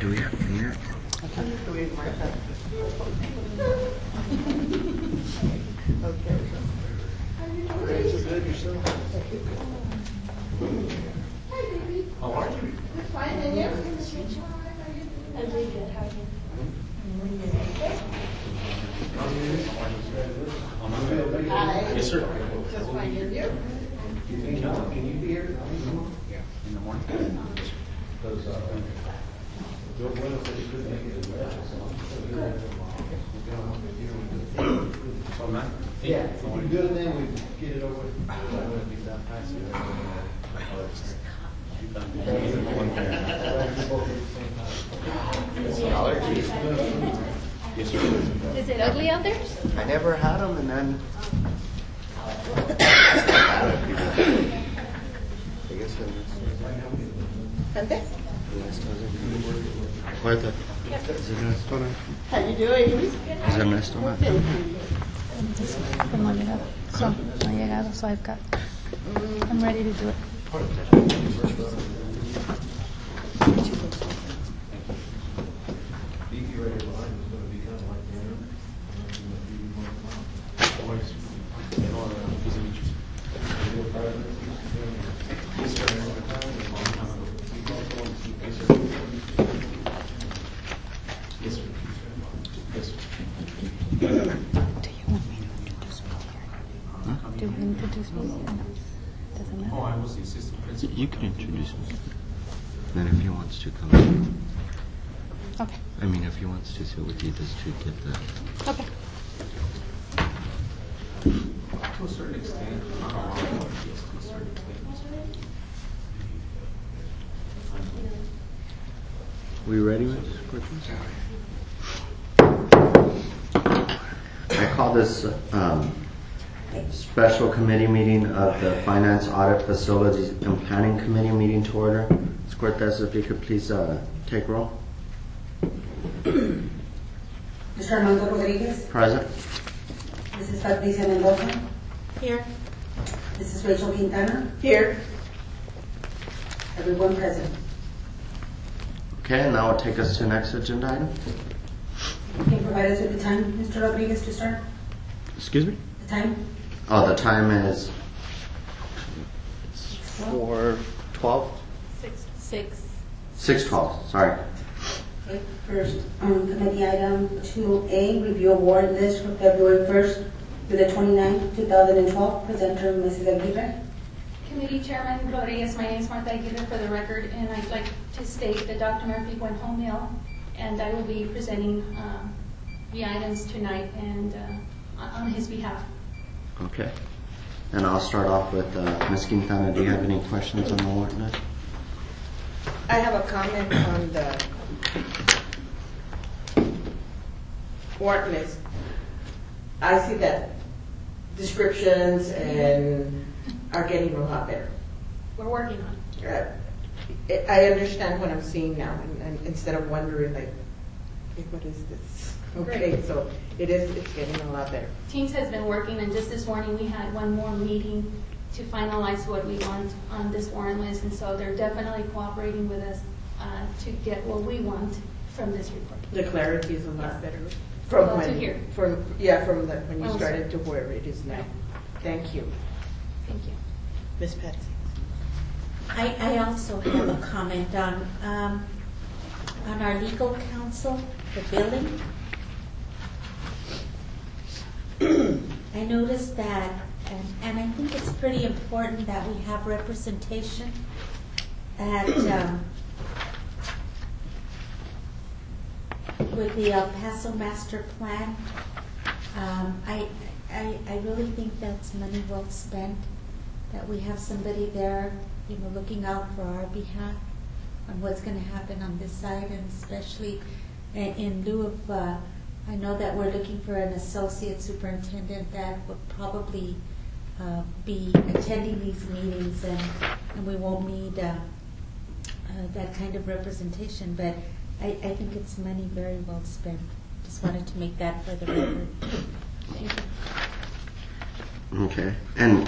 Do we have cleaner? Okay. Good yourself. Hi, baby. How are you? Good, fine, and you? I'm really good. How are you? Hi. Yes, sir. Just fine, and you? Can you be here? In the morning? Yeah, if you do it, then we get it over with. Yes, sir. Is it ugly out there? I never had them, and then I guess ¿Antes? Juanita, is it Ernesto? How you doing? Is Ernesto? No ha llegado. So, no ha llegado, so I've got. I'm ready to do it. Do you want me to introduce me here? Do you introduce me? No. Doesn't matter. I was the assistant principal. You can introduce him. Then if he wants to come, Okay. I mean, if he wants to sit with you, just to get the. Okay. To a certain extent, not a lot, but yes, to a certain extent. We ready, Ms. Cortez? I call this special committee meeting of the Finance, Audit, Facilities, and Planning Committee meeting to order. Ms. Cortez, if you could please take roll. Mr. Armando Rodriguez. Present. Mrs. Patricia Mendoza. Here. Mrs. Rachel Quintana. Here. Everyone present. Okay, and that will take us to the next agenda item. Can you provide us with the time, Mr. Rodriguez, to start? Excuse me? The time? Oh, the time is 4:12? 6. 6:12, sorry. Okay. First, committee item 2A, review award list for February 1st to the 29th, 2012. Presenter, Mrs. Aguirre. Committee Chairman Rodriguez, my name is Martha Aguirre for the record, and I'd like to state that Dr. Murphy went home ill, and I will be presenting the items tonight and on his behalf. Okay. And I'll start off with Ms. Quintana. Do you have any questions on the warrant list? I have a comment on the warrant list. I see that descriptions and are getting a lot better. We're working on it. I understand what I'm seeing now, and instead of wondering like, hey, what is this? Okay, Great. so it's getting a lot better. Teams has been working, and just this morning we had one more meeting to finalize what we want on this warrant list, and so they're definitely cooperating with us to get what we want from this report. The clarity is a lot better Well, to here. from when you Oh, started to where it is now. Thank you, Thank you. Ms. Patsy. I also have a comment on our legal counsel, the billing. I noticed that, and I think it's pretty important that we have representation at with the El Paso Master Plan. I really think that's money well spent, that we have somebody there, looking out for our behalf on what's going to happen on this side, and especially in lieu of, I know that we're looking for an associate superintendent that would probably be attending these meetings, and we won't need that kind of representation, but I think it's money very well spent. Just wanted to make that for the record. Thank you. Okay. And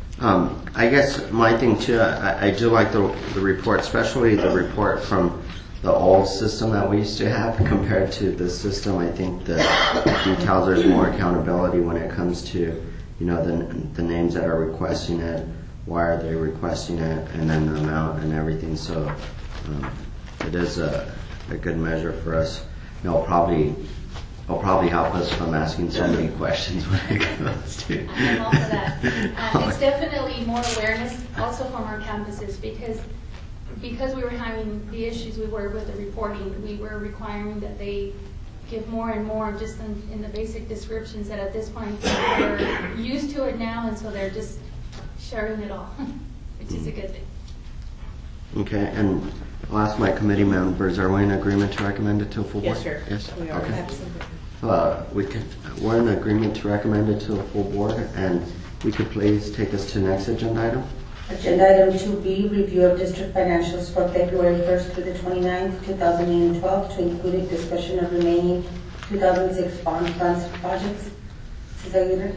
I guess my thing too, I do like the report, especially the report from the old system that we used to have compared to this system. I think the details, there's more accountability when it comes to, the names that are requesting it, why are they requesting it, and then the amount and everything. So it is a good measure for us. It'll probably help us from asking so many questions when it comes to. I'm all for that. It's definitely more awareness also from our campuses because we were having the issues we were with the reporting. We were requiring that they give more and more just in the basic descriptions that at this point they're used to it now, and so they're just sharing it all, which is a good thing. Okay, and I'll ask my committee members, are we in agreement to recommend it to a full board? Yes, sir. Yes? We are. Okay. Absolutely. We're in agreement to recommend it to a full board, and we could please take us to the next agenda item. Agenda item 2B, review of district financials for February 1st through the 29th, 2012, to include a discussion of remaining 2006 bond funds projects. Mrs. Aguirre?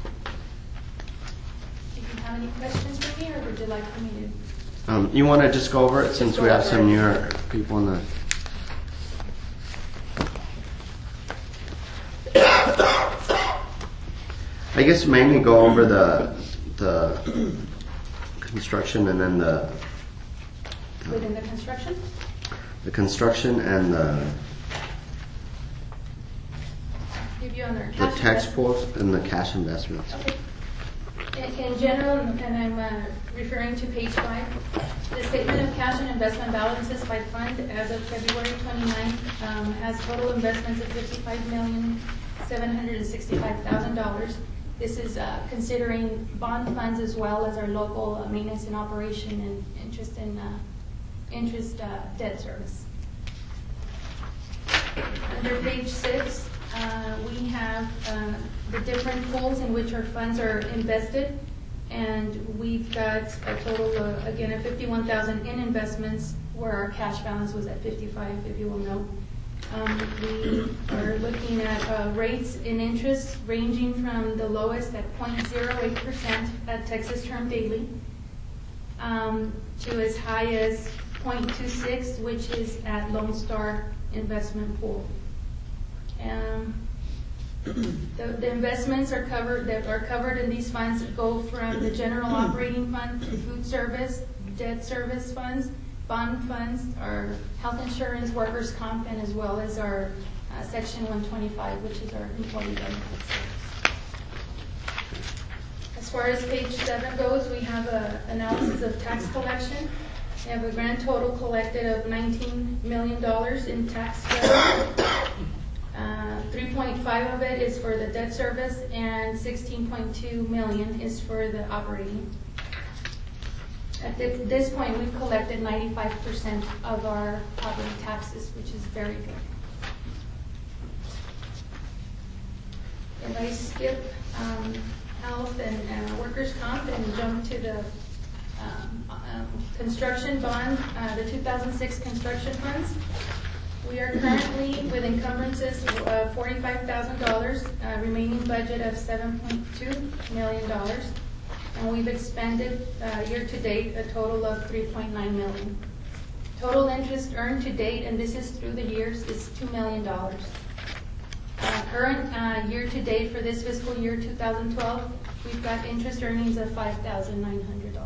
Do you have any questions for me, or would you like for me to? You want to just go over it since we have some newer people in the... I guess mainly go over the construction and then Within the construction? the construction and the Give you on their cash tax investment. pools and the cash investments. Okay. In general, and I'm referring to page 5, the statement of cash and investment balances by fund as of February 29th has total investments of $55,765,000. This is considering bond funds as well as our local maintenance and operation and interest debt service. Under page 6, we have the different pools in which our funds are invested, and we've got a total of, again, of $51,000 in investments, where our cash balance was at $55,000, if you will know. We are looking at rates in interest ranging from the lowest at 0.08% at Texas Term Daily to as high as 0.26, which is at Lone Star Investment Pool. The investments that are covered in these funds go from the general operating fund to food service, debt service funds, bond funds, our health insurance, workers' comp, and as well as our Section 125, which is our employee benefits. As far as page 7 goes, we have an analysis of tax collection. We have a grand total collected of $19 million in tax revenue. 3.5 of it is for the debt service, and 16.2 million is for the operating. At this point, we've collected 95% of our property taxes, which is very good. If I skip health and workers' comp and jump to the construction bond, the 2006 construction funds, we are currently with encumbrances of $45,000, remaining budget of $7.2 million. And we've expended year-to-date a total of $3.9 million. Total interest earned to date, and this is through the years, is $2 million. Current year-to-date for this fiscal year 2012, we've got interest earnings of $5,900.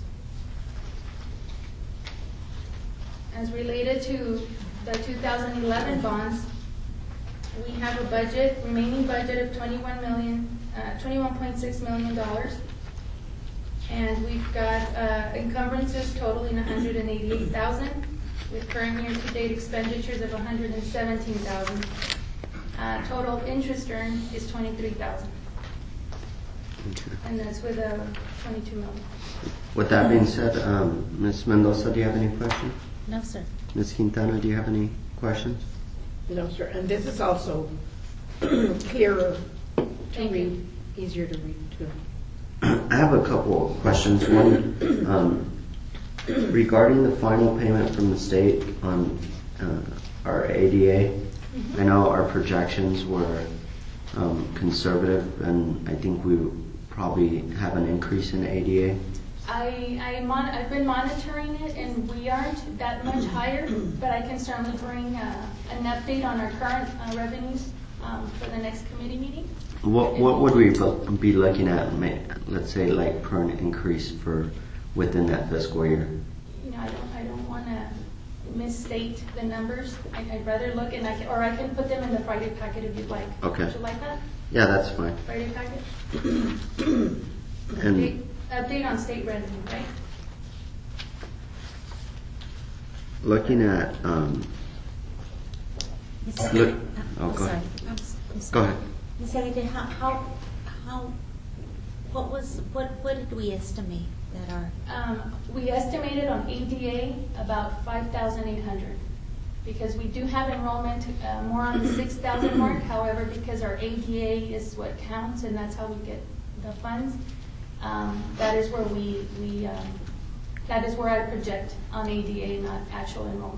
As related to the 2011 bonds, we have a budget, remaining budget of $21.6 million. And we've got encumbrances totaling $188,000, with current year-to-date expenditures of $117,000. Total interest earned is $23,000, and that's with a $22 million. With that being said, Ms. Mendoza, do you have any questions? No, sir. Ms. Quintana, do you have any questions? No, sir. And this is also clearer to Thank read, you. easier to read too. I have a couple of questions. One, regarding the final payment from the state on our ADA. I know our projections were conservative, and I think we probably have an increase in ADA. I've been monitoring it, and we aren't that much higher, but I can certainly bring an update on our current revenues for the next committee meeting. What would we be looking at, let's say, like per an increase for within that fiscal year? You know, I don't want to misstate the numbers. I'd rather look, and I can put them in the Friday packet if you'd like. Okay. Would you like that? Yeah, that's fine. Friday packet? And Update on state revenue, right? looking at, Ms. Look- Aguirre, oh, go sorry. ahead. I'm Go sorry. ahead. Ms. Aguirre, what did we estimate that our, We estimated on ADA about 5,800 because we do have enrollment more on the 6,000 mark. However, because our ADA is what counts and that's how we get the funds, that is where that is where I project on ADA, not actual enrollment.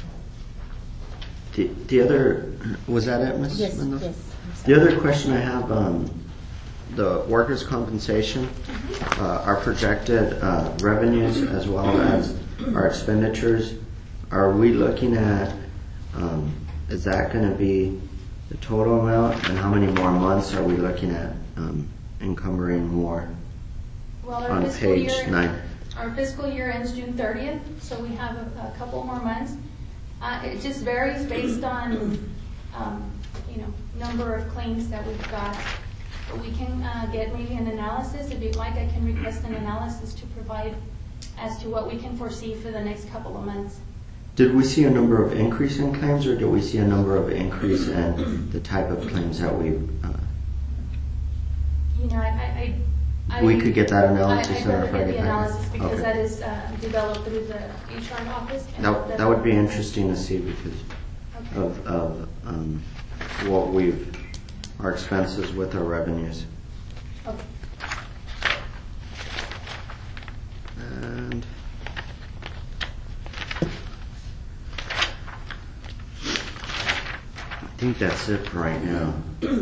The other, was that it, Ms. yes, Mendoza? yes. I'm sorry. The other question I have, the workers' compensation, our projected revenues as well as our expenditures, are we looking at, is that going to be the total amount, and how many more months are we looking at encumbering more Well, our on fiscal page year, 9? Our fiscal year ends June 30th, so we have a couple more months. It just varies based on, number of claims that we've got. But we can get maybe an analysis. If you'd like, I can request an analysis to provide as to what we can foresee for the next couple of months. Did we see a number of increase in claims, or did we see a number of increase in the type of claims that we we could get that analysis I'd in our rather get Friday the packet? analysis because Okay. that is developed through the HR office. and That would be interesting to see because Okay. of what our expenses with our revenues. Okay. And I think that's it for right now.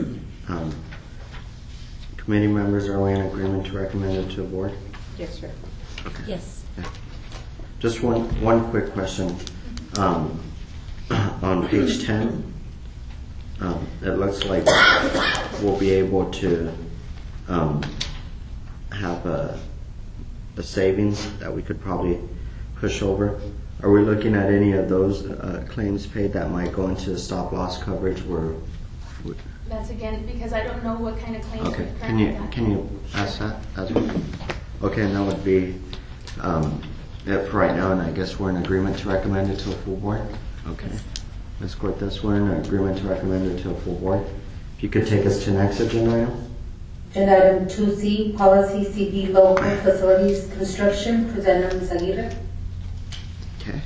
Committee members, are we in agreement to recommend it to the board? Yes, sir. Yes. Just one quick question. On page 10, it looks like we'll be able to have a savings that we could probably push over. Are we looking at any of those claims paid that might go into stop loss coverage? That's again because I don't know what kind of claims Okay, we've currently got. can you ask that as well? Okay, and that would be it for right now, and I guess we're in agreement to recommend it to a full board? Okay. Ms. Cortez, we're in agreement to recommend it to a full board. If you could take us to the next agenda item? Agenda item 2C, policy CD local facilities construction, presenter Ms. Aguirre. Okay.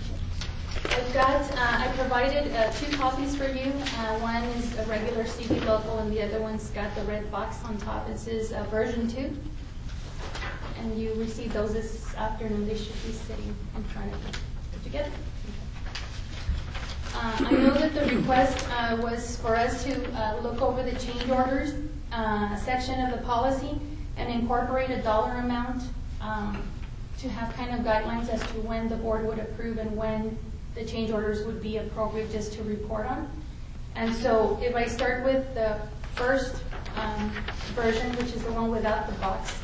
I provided 2 copies for you. One is a regular CD local and the other one's got the red box on top. This is version 2. And you received those this afternoon. They should be sitting in front of you. Did you get it? I know that the request was for us to look over the change orders section of the policy and incorporate a dollar amount to have kind of guidelines as to when the board would approve and when the change orders would be appropriate just to report on. And so if I start with the first version, which is the one without the box,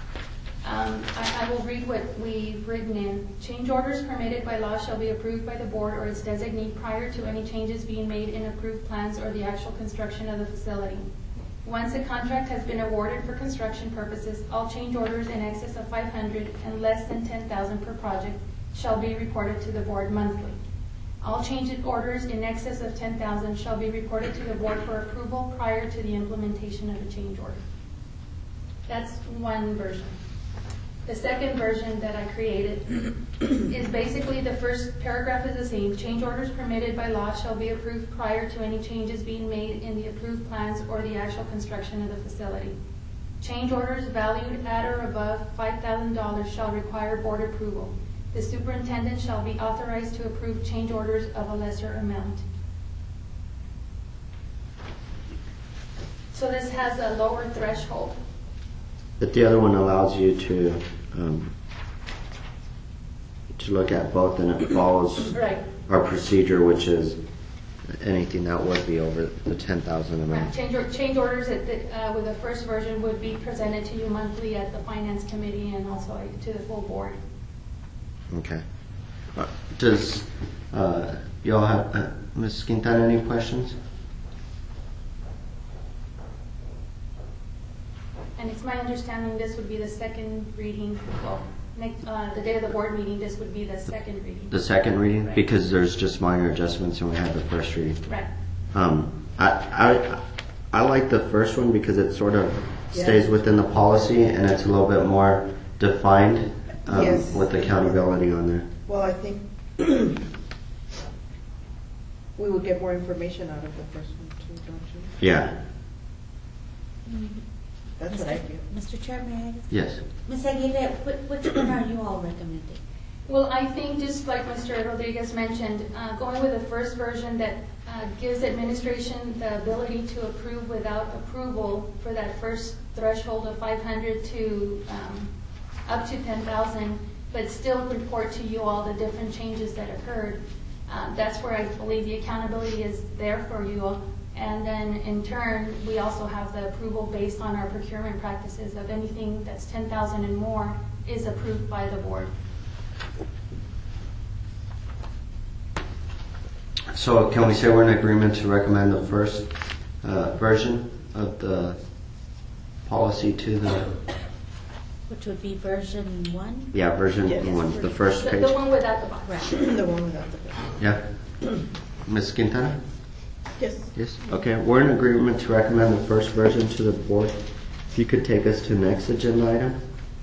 I will read what we've written in. Change orders permitted by law shall be approved by the board or its designee prior to any changes being made in approved plans or the actual construction of the facility. Once a contract has been awarded for construction purposes, all change orders in excess of 500 and less than 10,000 per project shall be reported to the board monthly. All change orders in excess of 10,000 shall be reported to the board for approval prior to the implementation of the change order. That's one version. The second version that I created is basically the first paragraph is the same. Change orders permitted by law shall be approved prior to any changes being made in the approved plans or the actual construction of the facility. Change orders valued at or above $5,000 shall require board approval. The superintendent shall be authorized to approve change orders of a lesser amount. So this has a lower threshold. But the other one allows you to to look at both, and it follows Right. our procedure, which is anything that would be over the 10,000 amount. Change orders with the first version would be presented to you monthly at the Finance Committee and also to the full board. Okay. Does y'all have, Ms. Quintana, any questions? And it's my understanding this would be the second reading, well, the day of the board meeting, this would be the second reading. The second reading? Right. Because there's just minor adjustments and we had the first reading. Right. I like the first one because it sort of Yeah. stays within the policy and it's a little bit more defined Yes. with accountability on there. Well, I think we would get more information out of the first one too, don't you? Yeah. That's what I feel. Mr. Chair, may I? Yes. Ms. Aguirre, which one are you all recommending? Well, I think just like Mr. Rodriguez mentioned, going with the first version that gives administration the ability to approve without approval for that first threshold of 500 to up to 10,000, but still report to you all the different changes that occurred. That's where I believe the accountability is there for you all. And then in turn, we also have the approval based on our procurement practices of anything that's 10,000 and more is approved by the board. So can we say we're in agreement to recommend the first version of the policy to the, Which would be version 1? yeah, version Yes. 1, the first page? The one without the box. Right. The one without the bill. Yeah. Ms. Quintana? Yes. Yes. Okay, we're in agreement to recommend the first version to the board. If you could take us to next agenda item.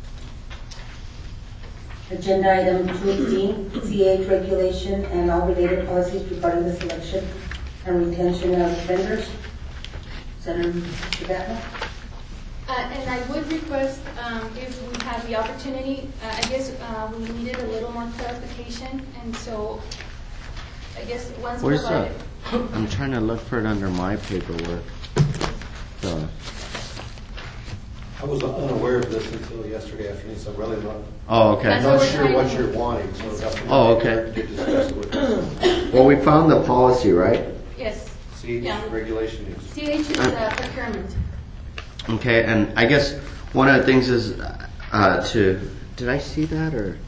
Agenda item 218, CH regulation and all related policies regarding the selection and retention of vendors. Senator Sabatino. And I would request, if we have the opportunity, I guess we needed a little more clarification, and so I guess once Where's provided. I'm trying to look for it under my paperwork. So, I was unaware of this until yesterday afternoon, so I'm really not, oh, okay. That's not what we're sure trying what to- you're wanting, so that's. Oh, okay. To discuss it with us. Well, we found the policy, right? Yes, See, Yeah. regulation is. CH is procurement. Okay, and I guess one of the things is did I see that or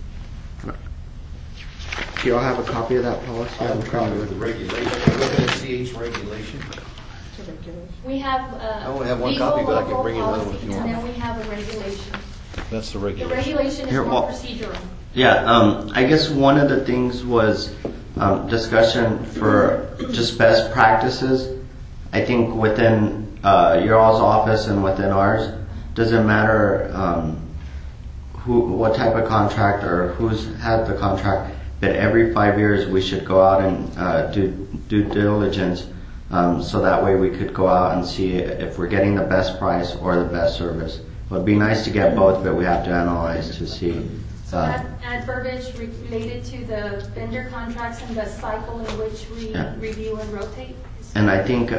do y'all have a copy of that policy? I have I'm a trying copy to of the look. regulation, I'm looking at CH regulation. It's a regulation. We have I only have one legal, copy, but I can local bring you another one if policy, you and want. then we have a regulation. That's the The regulation is Here, more well- procedural. Yeah, I guess one of the things was discussion for just best practices. I think within your all's office and within ours, doesn't matter what type of contract or who's had the contract, but every 5 years we should go out and do due diligence, so that way we could go out and see if we're getting the best price or the best service. It would be nice to get both, but we have to analyze to see. So add verbiage related to the vendor contracts and the cycle in which we Yeah. review and rotate. And I think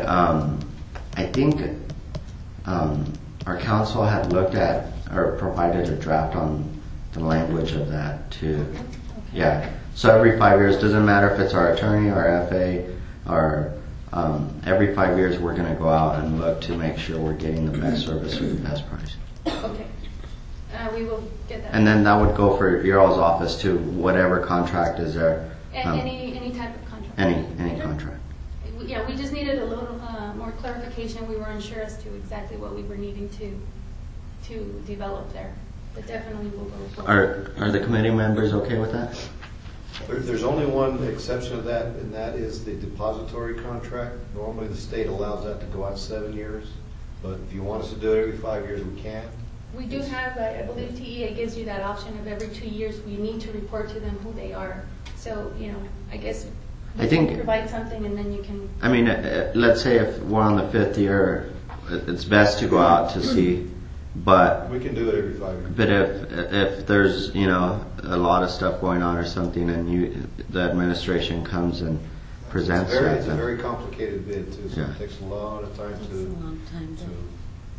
our council had looked at or provided a draft on the language of that too. Yeah. So every 5 years, doesn't matter if it's our attorney, our FA, or every 5 years we're going to go out and look to make sure we're getting the best service for the best price. Okay. We will get that. And then that would go for your all's office too, whatever contract is there. And any type of contract. Any contract. Yeah, we just needed a little more clarification. We were unsure as to exactly what we were needing to develop there. But definitely we'll go forward. Are the committee members okay with that? There's only one exception of that, and that is the depository contract. Normally, the state allows that to go out 7 years, but if you want us to do it every 5 years, we can. We do have, I believe TEA gives you that option of every 2 years, we need to report to them who they are. So, I guess I we think- can provide something and then you can, I mean, let's say if we're on the 5th year, it's best to go out to see, but We can do it every 5 years. but if there's a lot of stuff going on or something, and the administration comes and presents It's a that, then- very complicated bid too, so Yeah. it takes a lot of time Takes to a long time to.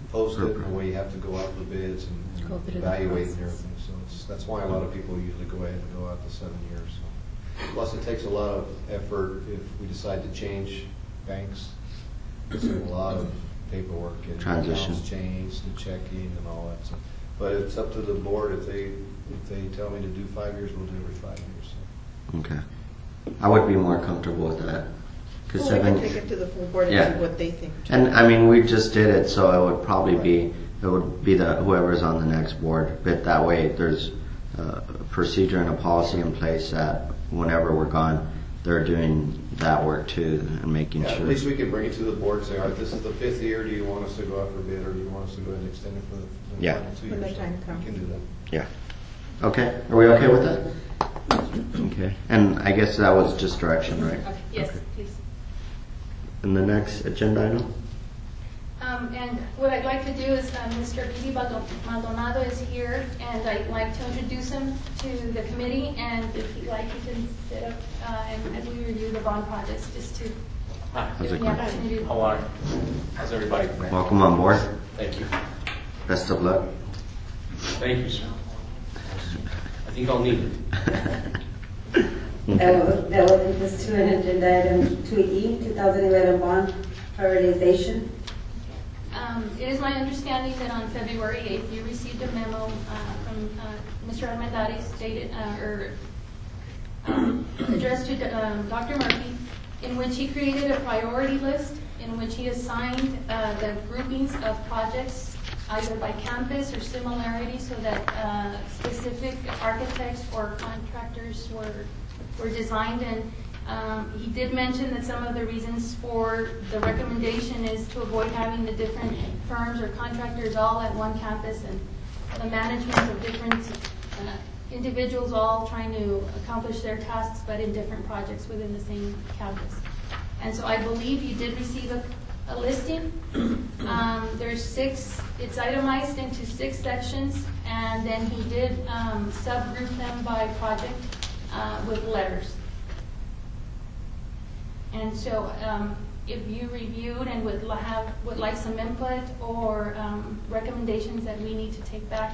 post it, and the way you have to go out for bids and Go through the evaluate and process. everything. So that's why a lot of people usually go ahead and go out to 7 years. So. Plus, it takes a lot of effort if we decide to change banks. It's a lot of paperwork and Transition. accounts changed, the checking and all that. So, but it's up to the board. If they tell me to do 5 years, we'll do every 5 years. So. Okay. I would be more comfortable with that. 'Cause Well, we can 7 take it to the full board and Yeah. see what they think. too. And I mean, we just did it, so it would probably be, the whoever's on the next board. But that way, there's a procedure and a policy in place that whenever we're gone, they're doing that work too and making Yeah, sure. at least we can bring it to the board and say, all right, this is the 5th year. Do you want us to go out for bid, or do you want us to go ahead and extend it for the Yeah. final 2 When years? the time So comes. We can do that. Yeah. Okay. Are we okay with that? Okay. And I guess that was just direction, right? Okay, yes, Okay. please. And the next agenda item? And what I'd like to do is, Mr. Pete Maldonado is here, and I'd like to introduce him to the committee, and if he'd like, he can sit up and as we review the bond projects, just to Hi, give it him the going? opportunity. how are you? How's everybody? Welcome on board. Thank you. Best of luck. Thank you, sir. I think I'll need it. That will take us to an agenda item 2E, 2011 bond prioritization. It is my understanding that on February 8th, you received a memo from Mr. Armendariz stated, addressed to Dr. Murphy, in which he created a priority list in which he assigned the groupings of projects either by campus or similarity, so that specific architects or contractors were designed. And he did mention that some of the reasons for the recommendation is to avoid having the different firms or contractors all at one campus and the management of different individuals all trying to accomplish their tasks but in different projects within the same campus. And so I believe you did receive a listing. There's 6, it's itemized into 6 sections, and then he did subgroup them by project with letters. And so if you reviewed and would like some input or recommendations that we need to take back,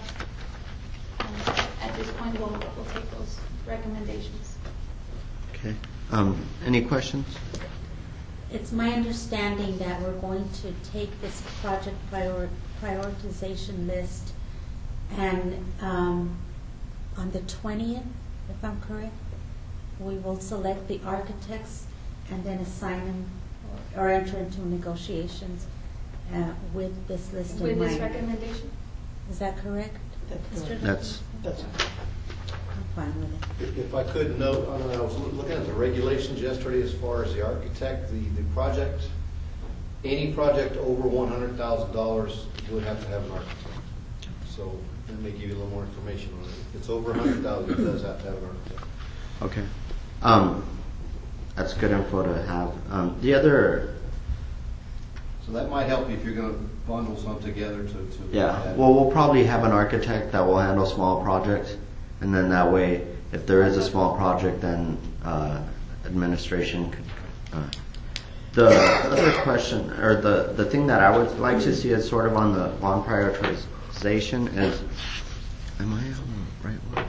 at this point we'll take those recommendations. Okay. Any questions? It's my understanding that we're going to take this project prioritization list and on the 20th, if I'm correct, we will select the architects and then assign them or enter into negotiations with this list in With this mind. recommendation? Is that correct? That's Mr. correct. That's That's I'm fine with it. If I could note, I was looking at the regulations yesterday as far as the architect, the project, any project over $100,000 would have to have an architect. So let me give you a little more information on it. If it's over $100,000, it does have to have an architect. okay. That's good info to have. The other, So that might help you if you're going to bundle some together to yeah. Well, we'll probably have an architect that will handle small projects, and then that way, if there is a small project, then administration could. The other question, or the thing that I would like to see is sort of on the bond prioritization is, am I on the right one?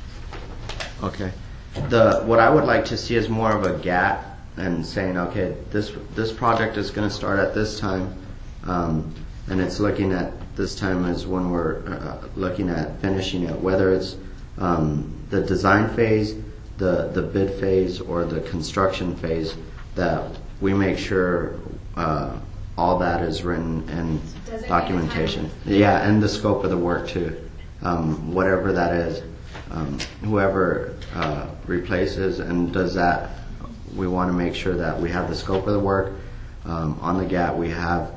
Okay. What I would like to see is more of a gap and saying, okay, this project is going to start at this time, and it's looking at this time is when we're looking at finishing it, whether it's the design phase, the bid phase, or the construction phase, that we make sure all that is written in Designated documentation. Yeah, and the scope of the work too, whatever that is. Whoever replaces and does that, we want to make sure that we have the scope of the work. On the GAT, we have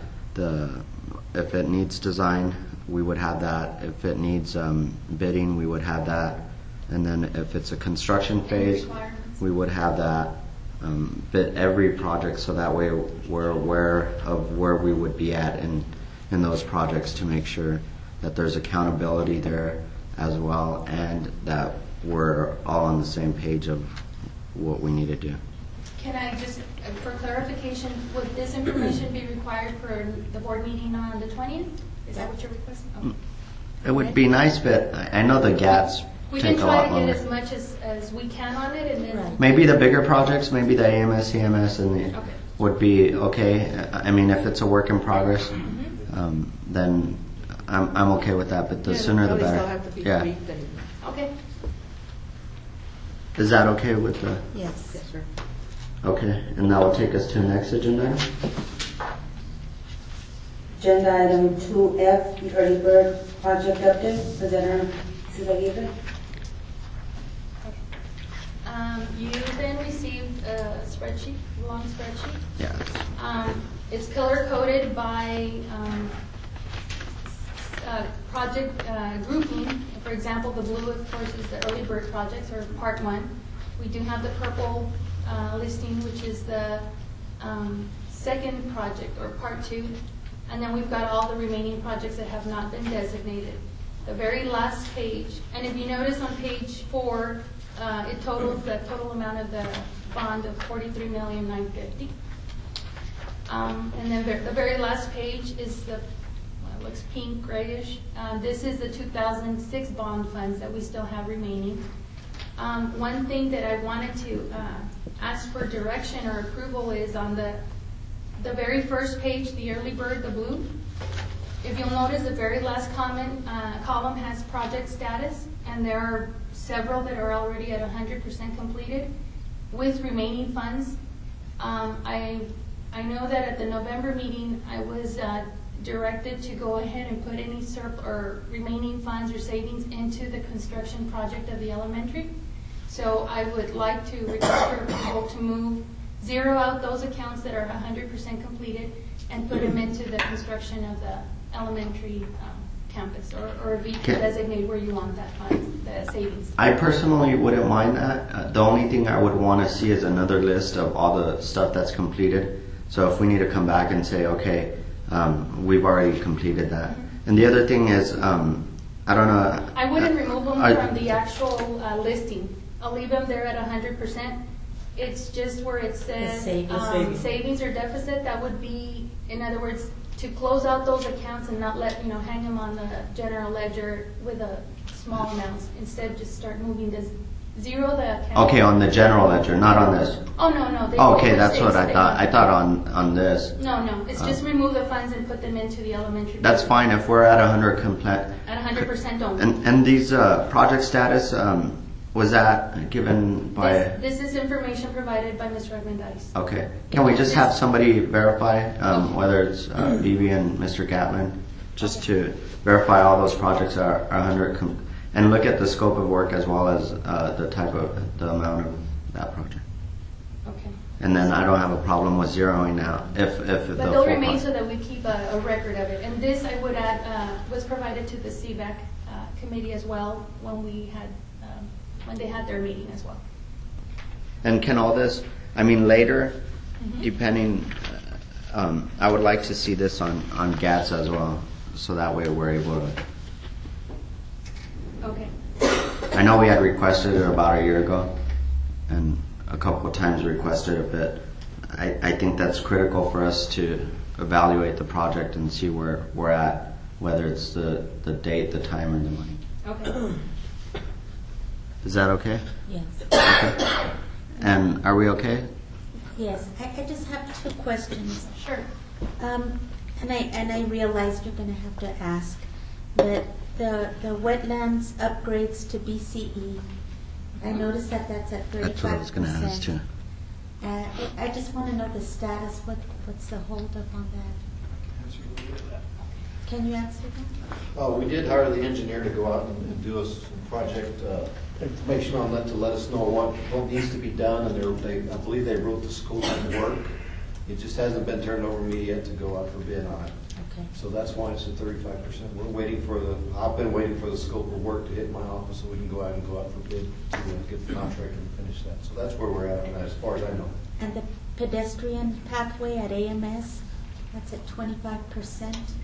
if it needs design, we would have that. If it needs bidding, we would have that. And then if it's a construction phase, requirements. we would have that. Bid every project, so that way we're aware of where we would be at in those projects to make sure that there's accountability there as well, and that we're all on the same page of what we need to do. Can I just, for clarification, would this information be required for the board meeting on the 20th? Is that what you're requesting? Okay. It would be nice, but I know the GATs We can take a try lot to get longer. as much as we can on it, and then, Right. Maybe the bigger projects, maybe the AMS, CMS, and the Okay. would be okay. I mean, if it's a work in progress, then I'm okay with that. But the Yeah, sooner the probably better. still have to be Yeah. tweaked and- okay. Is that okay with the? Yes. Yes, sir. Okay, and that will take us to the next agenda item. Agenda item 2F, the early bird project update. Presenter, Mrs. Aguirre. You then received a spreadsheet, long spreadsheet. Yeah. It's color coded by project grouping. For example, the blue, of course, is the early bird projects, or part 1. We do have the purple listing, which is the second project, or part 2. And then we've got all the remaining projects that have not been designated. The very last page, and if you notice on page 4, it totals the total amount of the bond of $43,950,000. And then the very last page is the, well, it looks pink, grayish. This is the 2006 bond funds that we still have remaining. One thing that I wanted to ask for direction or approval is on the very first page, the early bird, the blue. If you'll notice, the very last column has project status, and there are several that are already at 100% completed with remaining funds. I know that at the November meeting, I was directed to go ahead and put any remaining funds or savings into the construction project of the elementary. So I would like to request for approval to zero out those accounts that are 100% completed and put them into the construction of the elementary campus, or if you can designate where you want that fund, the savings. I personally wouldn't mind that. The only thing I would want to see is another list of all the stuff that's completed. So if we need to come back and say, okay, we've already completed that. And the other thing is, I don't know. I wouldn't remove them from the actual listing. I'll leave them there at 100%. It's just where it says savings or deficit. That would be, in other words, to close out those accounts and not hang them on the general ledger with a small amounts. Instead, just start moving this, zero the account. Okay, on the general ledger, not on this. Oh, no. They Oh, okay, will that's stay what I stable. thought. I thought on this. No. It's just remove the funds and put them into the elementary. That's budget. fine if we're at 100 complete. At 100% only. And these project status, was that given by? This is information provided by Ms. Armendariz. Okay. Can we just have somebody verify, whether it's Vivi and Mr. Gatlin, just to verify all those projects are 100, and look at the scope of work as well as the amount of that project. Okay. And then I don't have a problem with zeroing out if the But they'll full remain project. so that we keep a record of it. And this, I would add, was provided to the CVAC committee as well when they had their meeting as well. And can all this, later, depending, I would like to see this on GATS as well, so that way we're able to. Okay. I know we had requested it about a year ago, and a couple of times requested it, but I think that's critical for us to evaluate the project and see where we're at, whether it's the date, the time, and the money. Okay. Is that okay? Yes. Okay. And are we okay? Yes. I just have 2 questions. Sure. And I realize you're going to have to ask, but the wetlands upgrades to BCE, I noticed that's at 35%. That's what I was going to ask too. I just want to know the status. What's the holdup on that? Can you answer that? We did hire the engineer to go out and do a project information on that to let us know what needs to be done, and I believe they wrote the scope of work. It just hasn't been turned over to me yet to go out for bid on it. Okay. So that's why it's at 35%. I've been waiting for the scope of work to hit my office so we can go out for bid to get the contractor to finish that. So that's where we're at on that, as far as I know. And the pedestrian pathway at AMS, that's at 25%.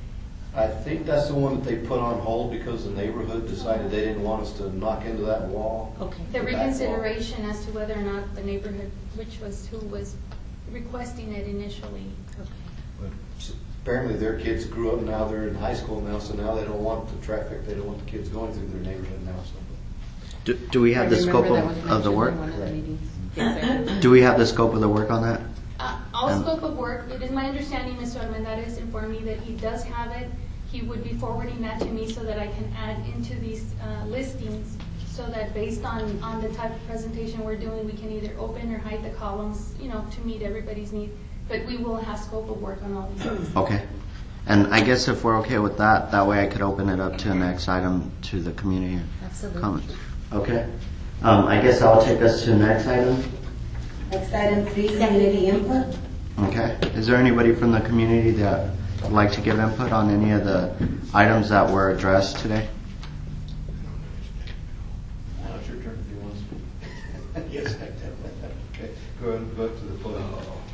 I think that's the one that they put on hold because the neighborhood decided they didn't want us to knock into that wall. Okay. The back wall. reconsideration as to whether or not the neighborhood, which was who was requesting it initially. Okay. But apparently their kids grew up now, they're in high school now, so now they don't want the traffic, they don't want the kids going through their neighborhood now. So. Do we have the scope of the work? Do we have the scope of the work on that? All scope of work, it is my understanding, Mr. Armendariz informed me that he does have it. He would be forwarding that to me so that I can add into these listings, so that based on the type of presentation we're doing, we can either open or hide the columns, to meet everybody's need. But we will have scope of work on all these things. Okay. And I guess if we're okay with that, that way I could open it up to the next item to the community Absolutely. comments. Okay. I guess I'll take us to the next item. Next item 3, community input. Okay. Is there anybody from the community that would like to give input on any of the items that were addressed today? Now it's your turn if you want to speak. Yes, I do. Okay, go ahead and go up to the podium.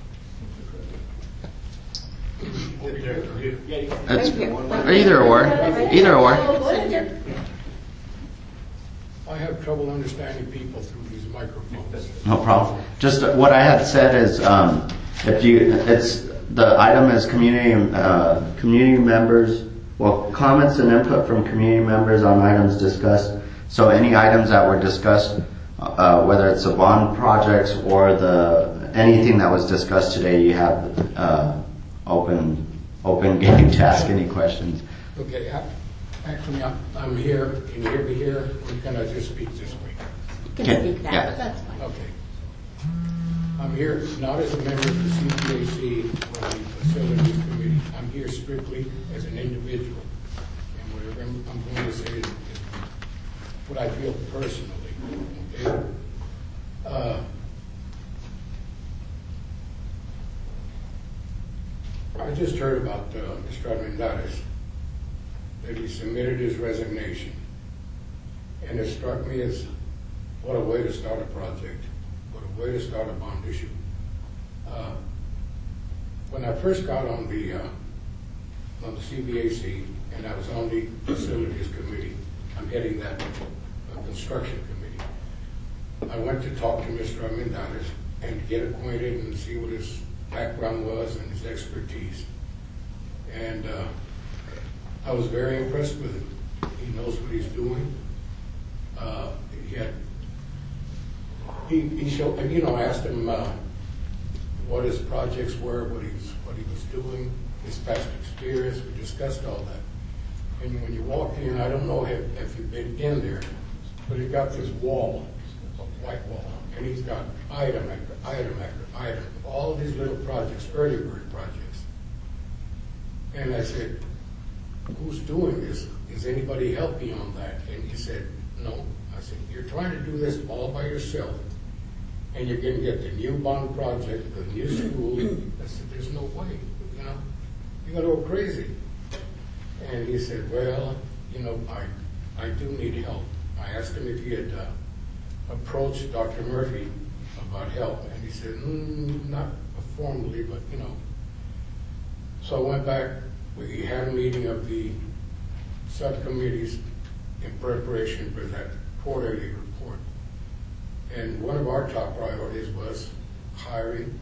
It's either or. Either or. I have trouble understanding people through these microphones. No problem. Just what I had said is, the item is community members. Well, comments and input from community members on items discussed. So any items that were discussed, whether it's the bond projects or anything that was discussed today, you have open game to ask any questions. Okay, actually, I'm here. Can you hear me here? Or can I just speak this way? You can speak that, yeah. but that's fine. Okay. I'm here not as a member of the CPAC or the Facilities Committee. I'm here strictly as an individual. And whatever I'm going to say is what I feel personally. Okay? I just heard about Mr. Armendariz, that he submitted his resignation. And it struck me as what a way to start a project, what a way to start a bond issue. When I first got on the CBAC, and I was on the Facilities Committee, I'm heading that construction committee, I went to talk to Mr. Armendariz and get acquainted and see what his background was and his expertise. And I was very impressed with him. He knows what he's doing. He showed, I asked him what his projects were, what he was doing, his past experience. We discussed all that. And when you walk in, I don't know if you've been in there, but he's got this wall, a white wall, and he's got item after item after item, all these little projects, early bird projects. And I said, who's doing this? Is anybody helping you on that? And he said, no. I said, you're trying to do this all by yourself, and you're going to get the new bond project, the new school. I said, there's no way, you're going to go crazy. And he said, well, I do need help. I asked him if he had approached Dr. Murphy about help, and he said, not formally, but So I went back. We had a meeting of the subcommittees in preparation for that quarterly report. And one of our top priorities was hiring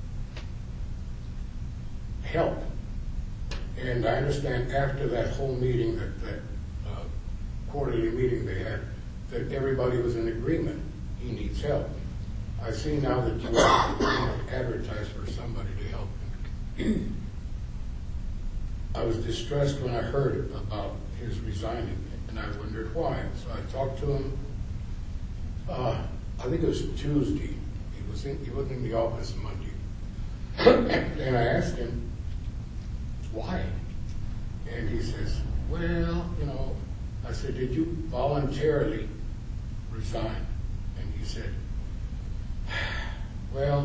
help. And I understand after that whole meeting, that quarterly meeting they had, that everybody was in agreement. He needs help. I see now that you advertise for somebody to help him. I was distressed when I heard about his resigning, and I wondered why. So I talked to him. I think it was Tuesday. He wasn't in the office Monday, and I asked him why, and he says, "Well, I said, did you voluntarily resign?" And he said, "Well,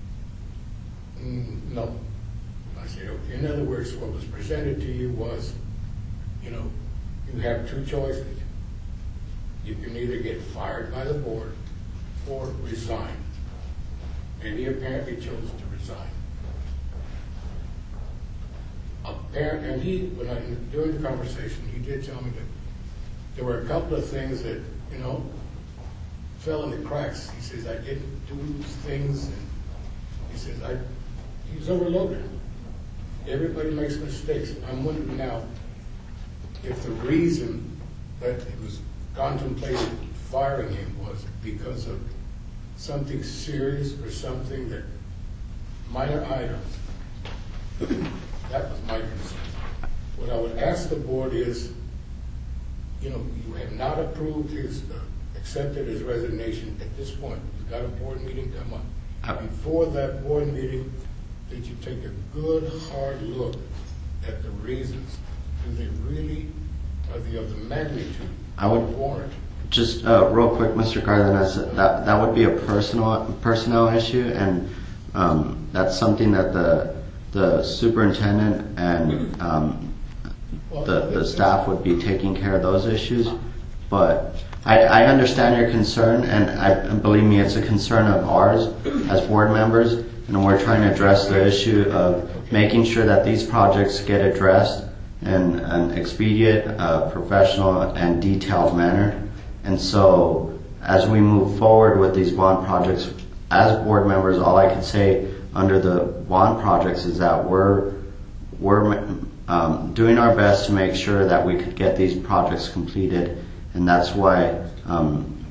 no." I said, okay, in other words, what was presented to you was, you have two choices. You can either get fired by the board or resign. And he apparently chose to resign. And during the conversation, he did tell me that there were a couple of things that, fell in the cracks. He says, I didn't do things, and he says, he's overloaded. Everybody makes mistakes. I'm wondering now if the reason that he was contemplating firing him was because of something serious or something that minor items. That was my concern. What I would ask the board is, you have not approved accepted his resignation at this point. You've got a board meeting come up. Before that board meeting, that you take a good, hard look at the reasons. Do they really, are they of the magnitude of warrant? Just real quick, Mr. Cardenas, that would be a personnel issue, and that's something that the superintendent and the staff would be taking care of those issues. But I understand your concern, and believe me, it's a concern of ours as board members, and we're trying to address the issue of making sure that these projects get addressed in an expedient, professional, and detailed manner. And so as we move forward with these bond projects, as board members, all I can say under the bond projects is that we're doing our best to make sure that we could get these projects completed, and that's why I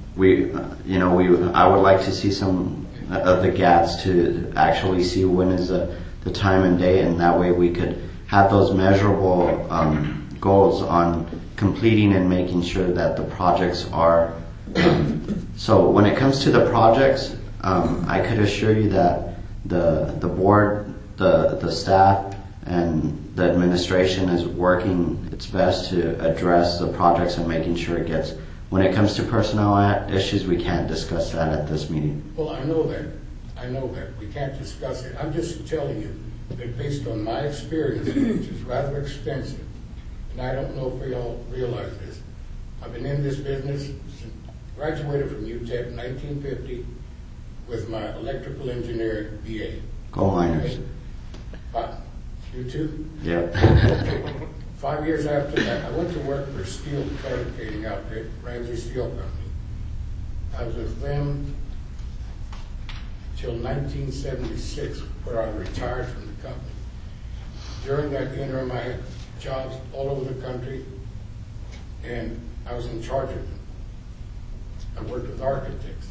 would like to see some of the GATs to actually see when is the time and date, and that way we could have those measurable goals on completing and making sure that the projects are. So when it comes to the projects, I could assure you that the board, the staff, and the administration is working its best to address the projects and making sure it gets. When it comes to personnel issues, we can't discuss that at this meeting. Well, I know that. We can't discuss it. I'm just telling you that based on my experience, which is rather extensive, and I don't know if we all realize this, I've been in this business, graduated from UTEP in 1950 with my electrical engineering BA. Coal miners. You too? Yep. 5 years after that, I went to work for a steel fabricating outfit, Ramsey Steel Company. I was with them till 1976, where I retired from the company. During that interim, I had jobs all over the country, and I was in charge of them. I worked with architects.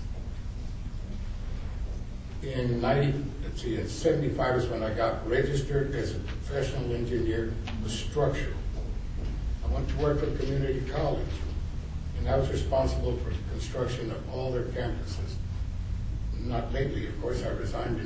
In 75 is when I got registered as a professional engineer with structural. I went to work for community college, and I was responsible for the construction of all their campuses. Not lately, of course. I resigned in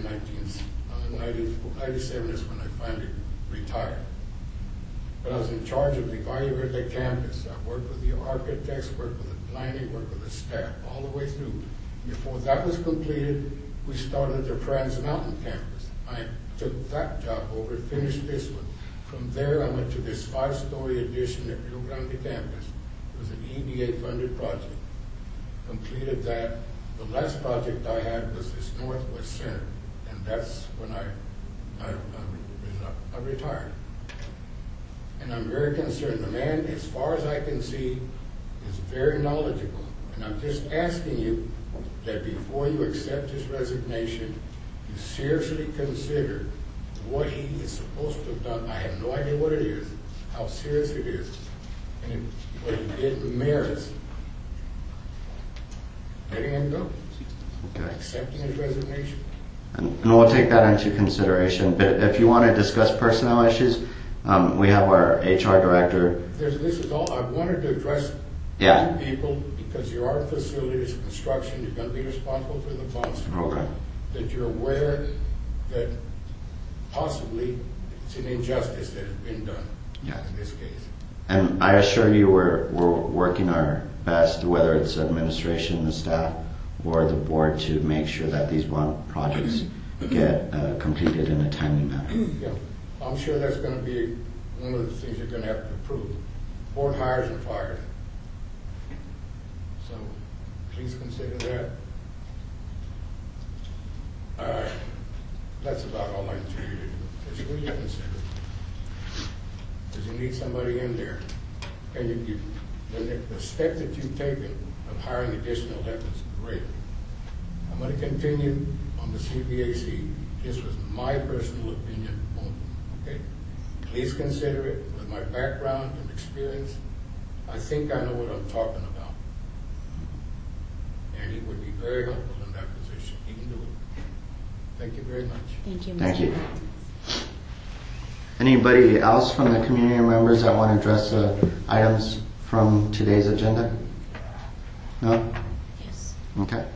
1997 is when I finally retired. But I was in charge of the Valle Verde campus. I worked with the architects, worked with the planning, worked with the staff, all the way through. Before that was completed, we started the Trans Mountain campus. I took that job over, finished this one. From there, I went to this 5-story addition at Rio Grande campus. It was an EDA-funded project. Completed that. The last project I had was this Northwest Center, and that's when I retired. And I'm very concerned. The man, as far as I can see, is very knowledgeable. And I'm just asking you that before you accept his resignation, you seriously consider what he is supposed to have done. I have no idea what it is, how serious it is, and if what he did merits letting him go, accepting his resignation. And we'll take that into consideration. But if you want to discuss personnel issues, we have our HR director. This is all I wanted to address. Yeah. People, because you are facilities construction, you're going to be responsible for the bonds. Okay. That you're aware that possibly it's an injustice that has been done in this case. And I assure you we're working our best, whether it's administration, the staff, or the board, to make sure that these bond projects get completed in a timely manner. Yeah, I'm sure that's going to be one of the things you're going to have to approve. Board hires and fires. So please consider that. All right. That's about all I can tell you to do. Just really consider. because you need somebody in there. And the step that you've taken of hiring additional help is great. I'm going to continue on the CBAC. This was my personal opinion only, okay? Please consider it. With my background and experience, I think I know what I'm talking about. And he would be very helpful in that position. He can do it. Thank you very much. Thank you, Mr. Thank you. Valdez. Anybody else from the community members that want to address the items from today's agenda? No? Yes. Okay.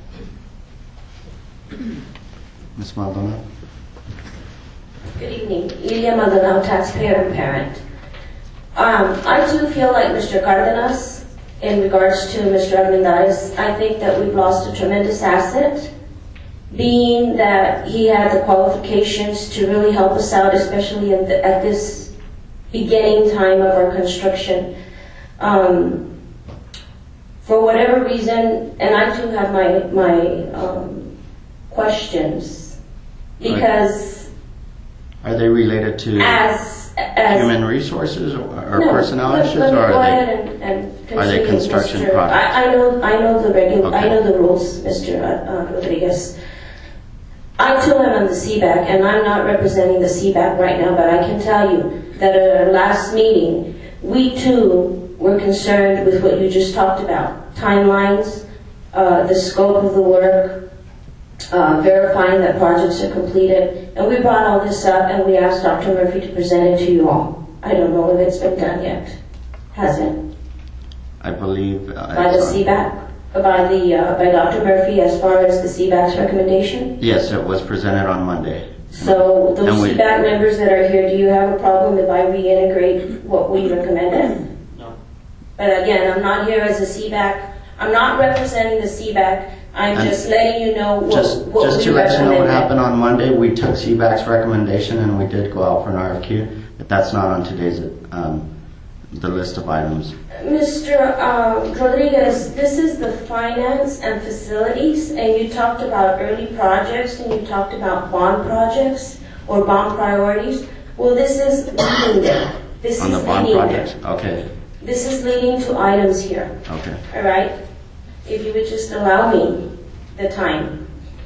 Ms. Maldonado? Good evening. Lilia Maldonado, taxpayer and parent. I too feel like Mr. Cardenas in regards to Mr. Armendariz. I think that we've lost a tremendous asset, being that he had the qualifications to really help us out, especially at this beginning time of our construction. For whatever reason, and I too have my questions, because Are they related to as human resources or no, personnel let issues, me or go are ahead they? and are they continue, construction Mr. projects? I know the Okay. I know the rules, Mr. Rodriguez. I too am on the CBAC, and I'm not representing the CBAC right now, but I can tell you that at our last meeting, we too were concerned with what you just talked about: timelines, the scope of the work, verifying that projects are completed. And we brought all this up, and we asked Dr. Murphy to present it to you all. I don't know if it's been done yet. Has it? I believe By the CBAC? By Dr. Murphy as far as the CBAC's recommendation? Yes, it was presented on Monday. So those And we- CBAC members that are here, do you have a problem if I reintegrate what we recommended? No. But again, I'm not here as a CBAC. I'm not representing the CBAC. I'm And just letting you know what Just we to let you know what recommended. happened on Monday, we took CBAC's recommendation and we did go out for an RFQ, but that's not on today's the list of items. Mr. Rodriguez, this is the finance and facilities, and you talked about early projects and you talked about bond projects or bond priorities. Well, this is leading there. This On is the bond leading projects? there. Okay, This is leading to items here. okay. All right? If you would just allow me the time.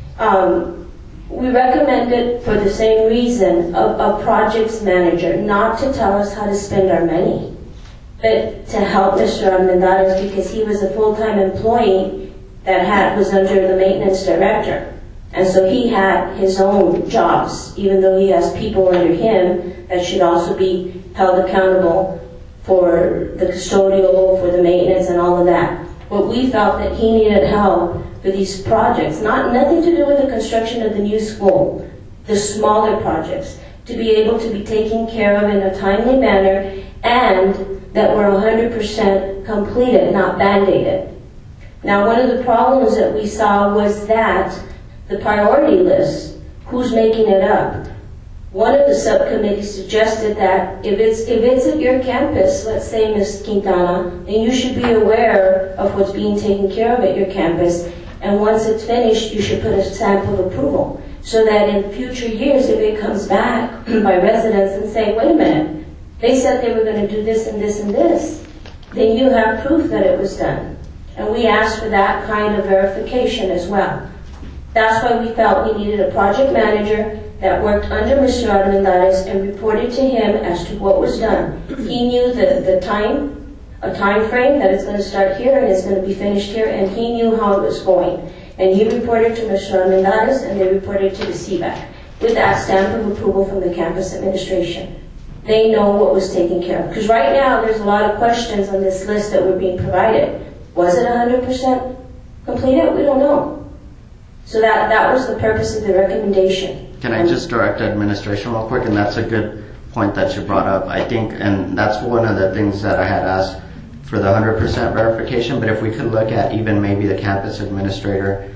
We recommended, for the same reason, a projects manager, not to tell us how to spend our money, but to help Mr. Armendariz, because he was a full-time employee that was under the maintenance director. And so he had his own jobs, even though he has people under him that should also be held accountable for the custodial, for the maintenance and all of that. But we felt that he needed help for these projects, nothing to do with the construction of the new school, the smaller projects, to be able to be taken care of in a timely manner and that were 100% completed, not band-aided. Now, one of the problems that we saw was that the priority list, who's making it up? One of the subcommittees suggested that if it's at your campus, let's say, Ms. Quintana, then you should be aware of what's being taken care of at your campus, and once it's finished, you should put a stamp of approval, so that in future years, if it comes back by residents and say, wait a minute, they said they were going to do this and this and this, then you have proof that it was done. And we asked for that kind of verification as well. That's why we felt we needed a project manager that worked under Mr. Armendariz and reported to him as to what was done. He knew a time frame that it's going to start here and it's going to be finished here, and he knew how it was going. And he reported to Mr. Armendariz, and they reported to the CBAC with that stamp of approval from the campus administration. They know what was taken care of. Because right now, there's a lot of questions on this list that were being provided. Was it 100% completed? We don't know. So that was the purpose of the recommendation. Can I just direct administration real quick? And that's a good point that you brought up. I think, and that's one of the things that I had asked for the 100% verification, but if we could look at even maybe the campus administrator,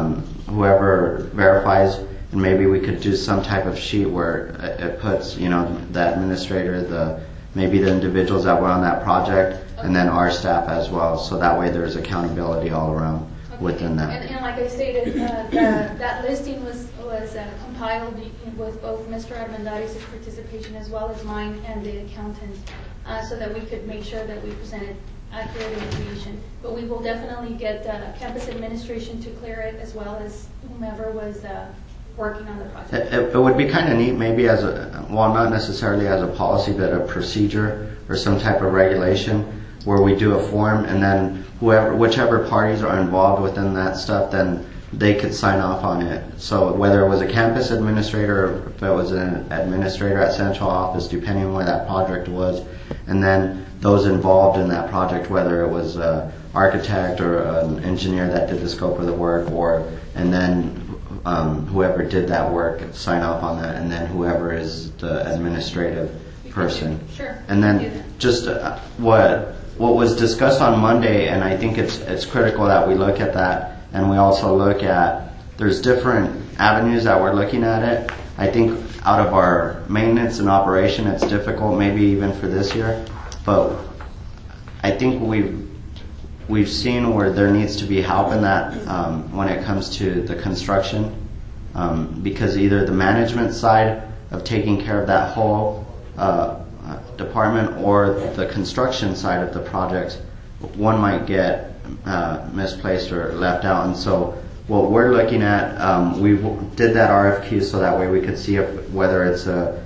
whoever verifies, and maybe we could do some type of sheet where it puts, the administrator, maybe the individuals that were on that project, and then our staff as well, so that way there's accountability all around. Okay. within that. And like I stated, that listing was compiled with both Mr. Armendariz' participation as well as mine and the accountant, so that we could make sure that we presented accurate information. But we will definitely get campus administration to clear it, as well as whomever was working on the project. It would be kind of neat, maybe as a, well, not necessarily as a policy, but a procedure or some type of regulation where we do a form, and then whichever parties are involved within that stuff, then they could sign off on it. So whether it was a campus administrator or if it was an administrator at central office, depending on where that project was, and then those involved in that project, whether it was an architect or an engineer that did the scope of the work, and then whoever did that work sign off on that, and then whoever is the administrative person. Sure. And then just what was discussed on Monday, and I think it's critical that we look at that, and we also look at, there's different avenues that we're looking at it. I think out of our maintenance and operation, it's difficult, maybe even for this year, but I think we've seen where there needs to be help in that when it comes to the construction, because either the management side of taking care of that whole department or the construction side of the projects, one might get misplaced or left out. And so what we're looking at, we did that RFQ so that way we could see whether it's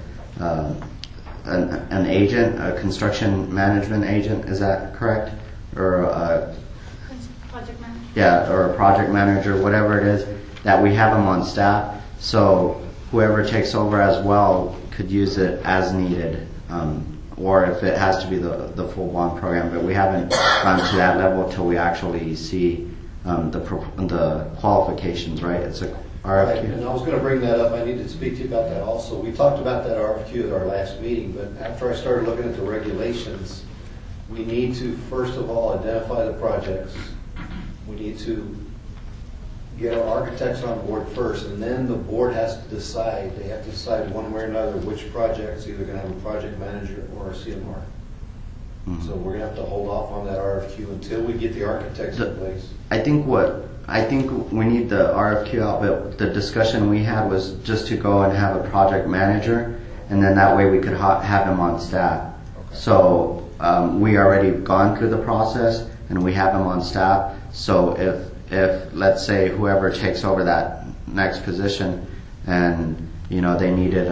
an agent, a construction management agent, is that correct? Or a Project manager. Yeah, or a project manager, whatever it is, that we have them on staff. So whoever takes over as well could use it as needed, or if it has to be the full bond program. But we haven't gone to that level till we actually see the qualifications, right? It's a Right, RFQ. and I was going to bring that up. I need to speak to you about that also. We talked about that RFQ at our last meeting, but after I started looking at the regulations, we need to, first of all, identify the projects. We need to get our architects on board first, and then the board has to decide. They have to decide one way or another which project's either going to have a project manager or a CMR. So we're going to have to hold off on that RFQ until we get the architects in place. I think we need the RFQ out, but the discussion we had was just to go and have a project manager, and then that way we could have him on staff. Okay. So we already gone through the process, and we have him on staff. So if let's say whoever takes over that next position, and they needed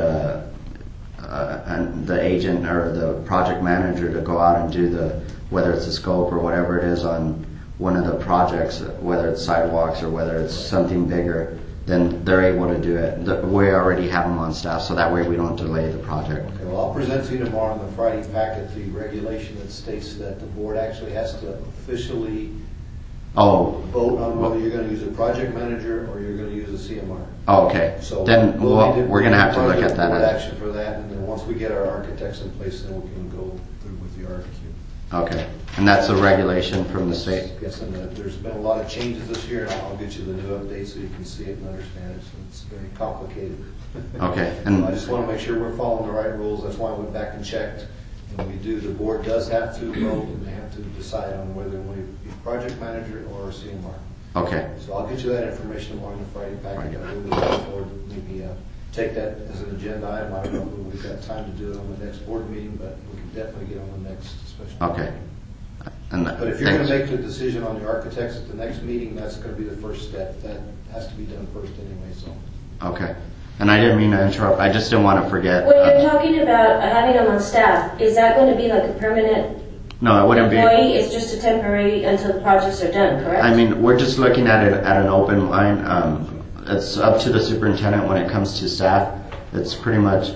the agent or the project manager to go out and do whether it's a scope or whatever it is on one of the projects, whether it's sidewalks or whether it's something bigger, then they're able to do it. We already have them on staff, so that way we don't delay the project. Okay, well, I'll present to you tomorrow in the Friday packet the regulation that states that the board actually has to officially vote on whether you're going to use a project manager or you're going to use a CMR. Oh, okay. So then we're going to have to look at that. Board action for that, and then once we get our architects in place, then we can go through with the RFQ. Okay, and that's a regulation from the state? Yes, and there's been a lot of changes this year, and I'll get you the new update so you can see it and understand it. So it's very complicated. Okay. And I just want to make sure we're following the right rules. That's why I went back and checked. And we do. The board does have to vote, and they have to decide on whether they want to be a project manager or a CMR. Okay. So I'll get you that information tomorrow in the Friday packet. I will look forward to maybe take that as an agenda item. I don't know if we've got time to do it on the next board meeting, but we can definitely get on the next special. Okay. But if you're going to make the decision on the architects at the next meeting, that's going to be the first step. That has to be done first anyway. So. Okay. And I didn't mean to interrupt. I just didn't want to forget. When you're talking about having them on staff, is that going to be like a permanent No, it wouldn't employee? be. It's just a temporary until the projects are done, correct? I mean, we're just looking at it at an open line. It's up to the superintendent when it comes to staff. It's pretty much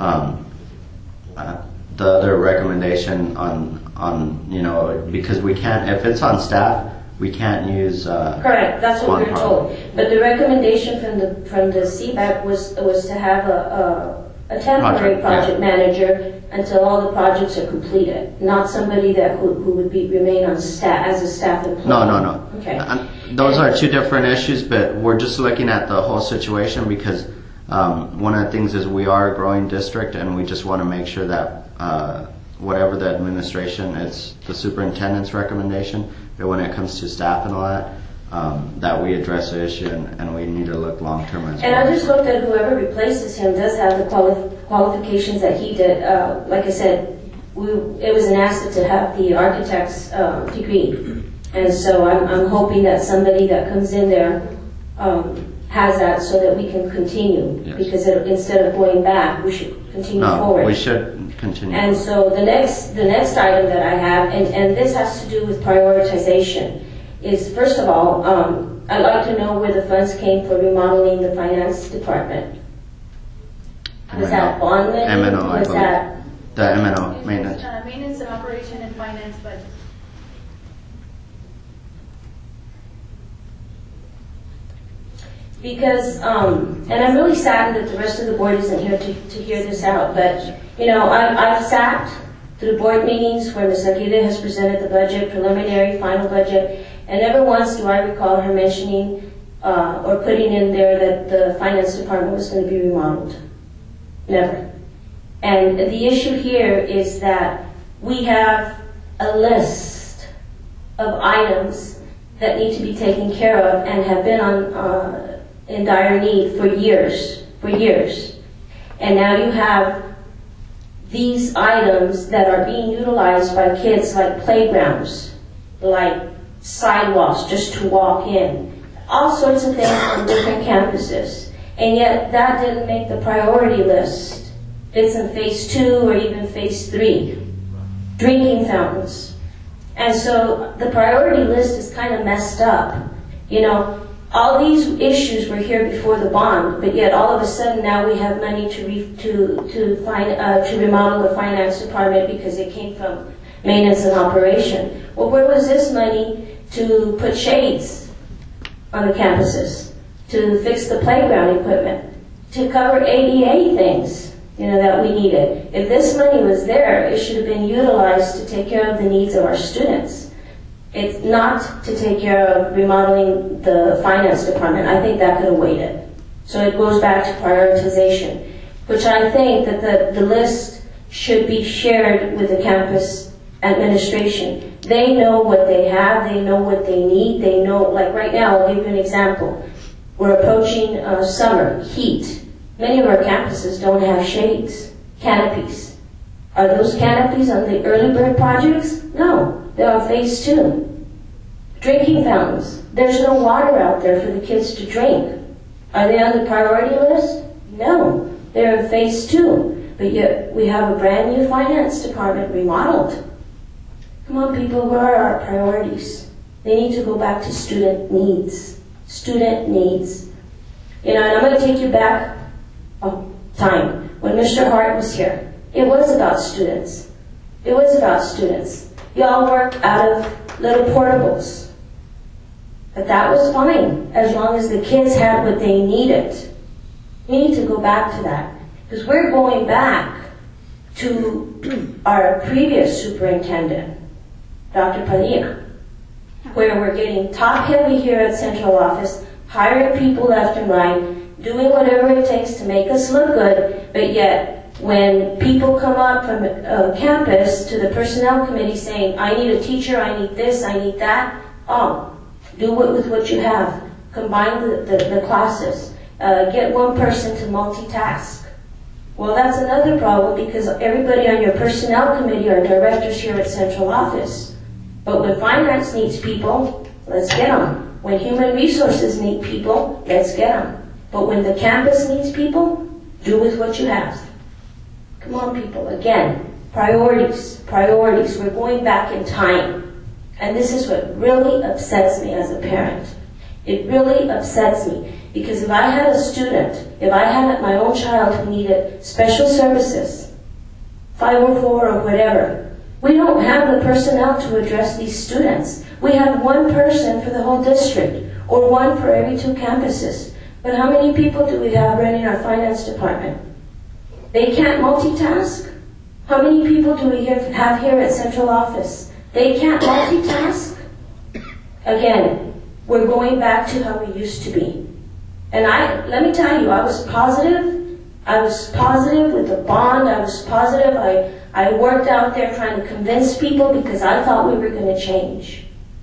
the other recommendation on because we can't, if it's on staff, we can't use Correct, that's what we were told. But the recommendation from the CBAC was to have a temporary project manager until all the projects are completed, not somebody who would remain on staff as a staff employee. No. Okay. Those are two different issues, but we're just looking at the whole situation because one of the things is we are a growing district, and we just want to make sure that whatever the administration, it's the superintendent's recommendation, but when it comes to staff and all that, that we address the issue, and we need to look long term as And well. I just hope that whoever replaces him does have the qualifications that he did. Like I said, it was an asset to have the architect's degree. And so I'm hoping that somebody that comes in there has that so that we can continue. Yes. Because instead of going back, we should continue forward. We should continue. And so the next item that I have, and this has to do with prioritization, is first of all, I'd like to know where the funds came for remodeling the finance department. Was that bond money? M&O, I Was believe. that The M&O, maintenance. Maintenance and operation and finance budget. because, and I'm really saddened that the rest of the board isn't here to hear this out, but, you know, I've sat through board meetings where Ms. Aguirre has presented the budget, preliminary, final budget, and never once do I recall her mentioning or putting in there that the finance department was going to be remodeled. Never. And the issue here is that we have a list of items that need to be taken care of and have been in dire need for years. And now you have these items that are being utilized by kids, like playgrounds, like sidewalks just to walk in, all sorts of things on different campuses. And yet that didn't make the priority list. It's in phase 2 or even phase 3. Drinking fountains. And so the priority list is kind of messed up. You know, all these issues were here before the bond, but yet all of a sudden now we have money to remodel the finance department because it came from maintenance and operation. Well, where was this money to put shades on the campuses, to fix the playground equipment, to cover ADA things, you know, that we needed? If this money was there, it should have been utilized to take care of the needs of our students. It's not to take care of remodeling the finance department. I think that could have waited. So it goes back to prioritization, which I think that the list should be shared with the campus administration. They know what they have, they know what they need, they know, like right now, I'll give you an example. We're approaching summer, heat. Many of our campuses don't have shades, canopies. Are those canopies on the early bird projects? No. They're on phase 2. Drinking fountains. There's no water out there for the kids to drink. Are they on the priority list? No. They're in phase 2. But yet we have a brand new finance department remodeled. Come on, people, where are our priorities? They need to go back to student needs. Student needs. You know, and I'm going to take you back time when Mr. Hart was here. It was about students. It was about students. Y'all worked out of little portables. But that was fine, as long as the kids had what they needed. We need to go back to that. Because we're going back to our previous superintendent, Dr. Padilla, where we're getting top-heavy here at central office, hiring people left and right, doing whatever it takes to make us look good, but yet when people come up from campus to the personnel committee saying, I need a teacher, I need this, I need that, do it with what you have. Combine the classes. Get one person to multitask. Well, that's another problem because everybody on your personnel committee are directors here at central office. But when finance needs people, let's get them. When human resources need people, let's get them. But when the campus needs people, do with what you have. Come on, people. Again, priorities. We're going back in time. And this is what really upsets me as a parent. It really upsets me. Because if I had a student, if I had my own child who needed special services, 504 or whatever, we don't have the personnel to address these students. We have one person for the whole district, or one for every 2 campuses. But how many people do we have running our finance department? They can't multitask? How many people do we have here at central office? They can't multitask? Again, we're going back to how we used to be. And let me tell you, I was positive. I was positive with the bond. I was positive. I worked out there trying to convince people because I thought we were going to change.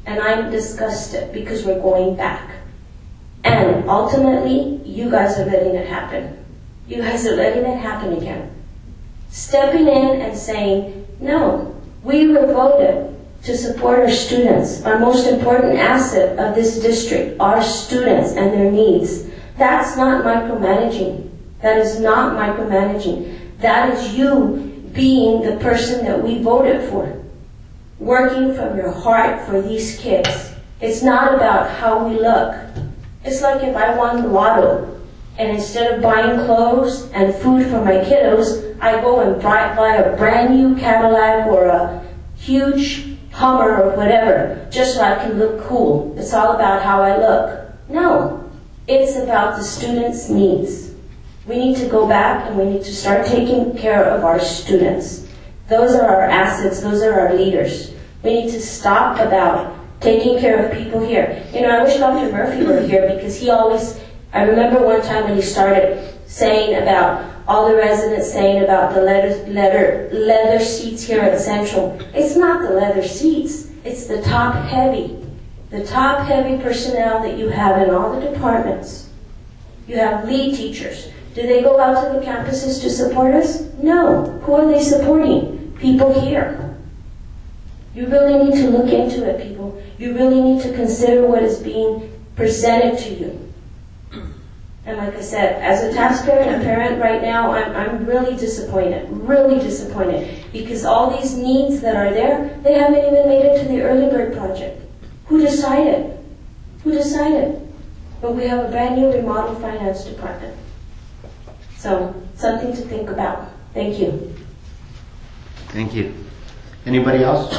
And I'm disgusted because we're going back. And ultimately, you guys are letting it happen. You guys are letting it happen again. Stepping in and saying, no, we were voted to support our students. Our most important asset of this district, our students and their needs. That's not micromanaging. That is not micromanaging. That is you being the person that we voted for. Working from your heart for these kids. It's not about how we look. It's like if I won the lotto, and instead of buying clothes and food for my kiddos, I go and buy a brand new Cadillac or a huge Hummer or whatever, just so I can look cool. It's all about how I look. No, it's about the students' needs. We need to go back and we need to start taking care of our students. Those are our assets. Those are our leaders. We need to stop about taking care of people here. You know, I wish Dr. Murphy were here because he always, I remember one time when he started saying about all the residents saying about the leather seats here at Central. It's not the leather seats. It's the top-heavy personnel that you have in all the departments. You have lead teachers. Do they go out to the campuses to support us? No. Who are they supporting? People here. You really need to look into it, people. You really need to consider what is being presented to you. And like I said, as a taxpayer and a parent right now, I'm really disappointed, because all these needs that are there, they haven't even made it to the Early Bird Project. Who decided? Who decided? But we have a brand new remodeled finance department. So, something to think about. Thank you. Thank you. Anybody else?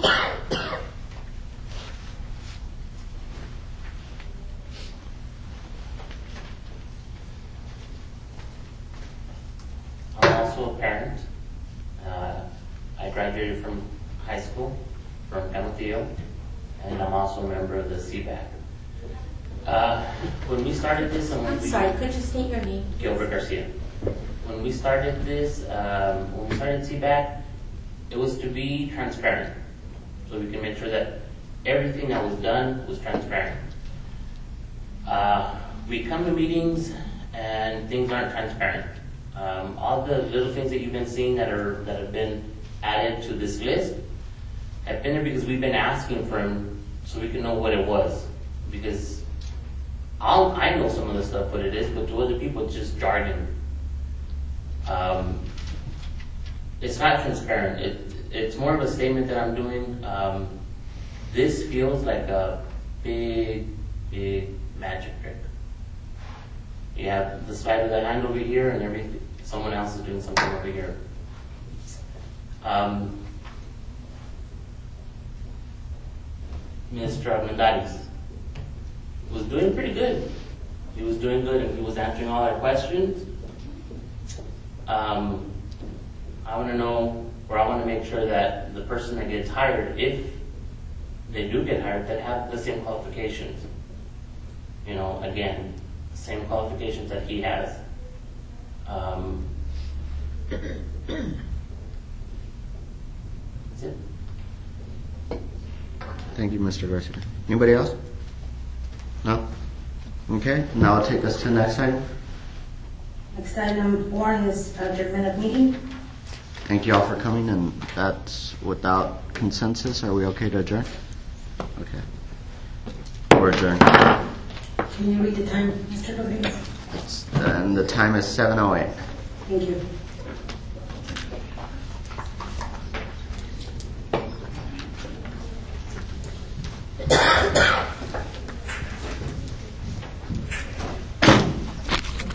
I'm also a parent. I graduated from high school, from Canutillo, and I'm also a member of the CBAC. When we started this, I'm sorry, could you state your name? Gilbert Garcia. When we started this, when we started CBAC, it was to be transparent, so we can make sure that everything that was done was transparent. We come to meetings and things aren't transparent. All the little things that you've been seeing that have been added to this list have been there because we've been asking for them so we can know what it was. Because I know some of the stuff what it is, but to other people it's just jargon. It's not transparent. It's more of a statement that I'm doing. This feels like a big magic trick. You have the sleight of the hand over here, and everything. Someone else is doing something over here. Mr. Armendariz was doing pretty good. He was doing good, and he was answering all our questions. I want to know, or I want to make sure that the person that gets hired, if they do get hired, that have the same qualifications. You know, again, the same qualifications that he has. That's it. Thank you, Mr. Garcia. Anybody else? No? Okay, now I'll take us to the next item. Next item 4 is adjournment of meeting. Thank you all for coming, and that's without consensus. Are we okay to adjourn? Okay. We're adjourned. Can you read the time, Mr. Rodriguez? And the time is 7:08. Thank you.